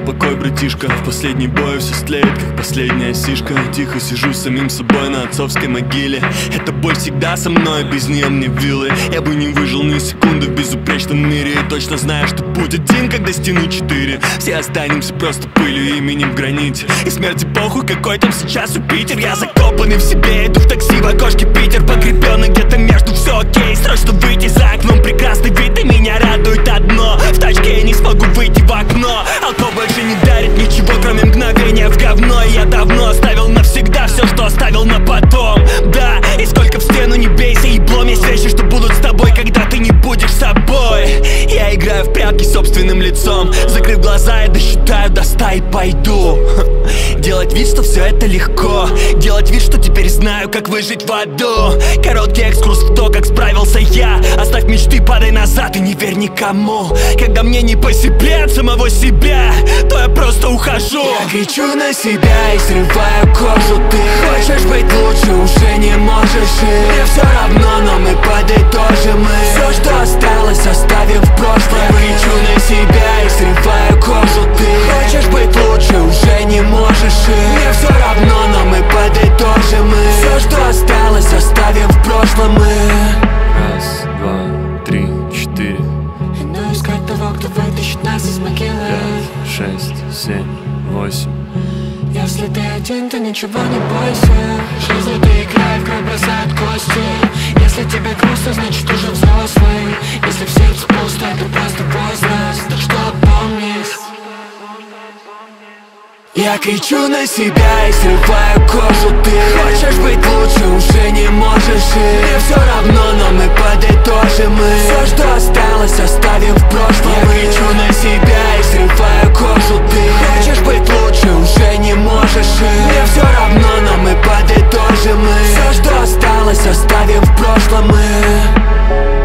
покой, братишка. В последний бой все стлеет, как последняя сишка. Тихо сижу с самим собой на отцовской могиле. Эта боль всегда со мной, без нее мне вилы. Я бы не выжил ни секунды в безупречном мире. И точно знаю, что путь один, когда стену 4. Все останемся просто пылью, именем в граните. И смерти похуй, какой там сейчас Юпитер. Я закопанный в себе, иду в такси, в окошке Питер. Покрепленный где-то между, все окей. Срочно выйти, за окном прекрасный вид, и меня радует одно: в тачке я не смогу выйти в окно. Алкоголь больше не дарит ничего, кроме мгновения в говно. И я давно оставил навсегда все, что оставил на потом. Да, и сколько в стену не бейся, еблом. Есть вещи, что будут с тобой, когда ты не будешь собой. Я играю в прятки собственным лицом. Закрыв глаза, я досчитаю до 100 и пойду. Делать вид, что все это легко. Делать вид, что теперь знаю, как выжить в аду. Короткий экскурс в то, как справился я. Оставь мечты, падай назад и не верь никому. Когда мне не по себе от самого себя, то я просто ухожу. Я кричу на себя и срываю кожу. Ты хочешь быть лучше, уже не можешь. И мне все равно, но мы подытожим. И все, что осталось, оставим в прошлом. Я кричу на себя и срываю кожу. Ты хочешь быть лучше, уже не можешь. И мне все равно, но мы подытожим. И все, что осталось, оставим в прошлом. Раз, два, три, четыре. Иду искать того, кто вытащит нас из могилы. 5, 6, 7, 8. Если ты один, то ничего не бойся. Жизнью ты играй, в кровь бросают кости. Если тебе грустно, значит уже взрослый. Если в сердце пусто, это просто возраст. Так что помни. Я кричу на себя и срываю кожу. Ты хочешь быть лучше, уже не можешь. И мне все равно, но мы подытожим. И все, что осталось, оставим в прошлом. Я кричу на себя и срываю кожу. Ты хочешь быть лучше, уже не можешь. И мне все равно, но мы подытожим. И все, что осталось, оставим в прошлом.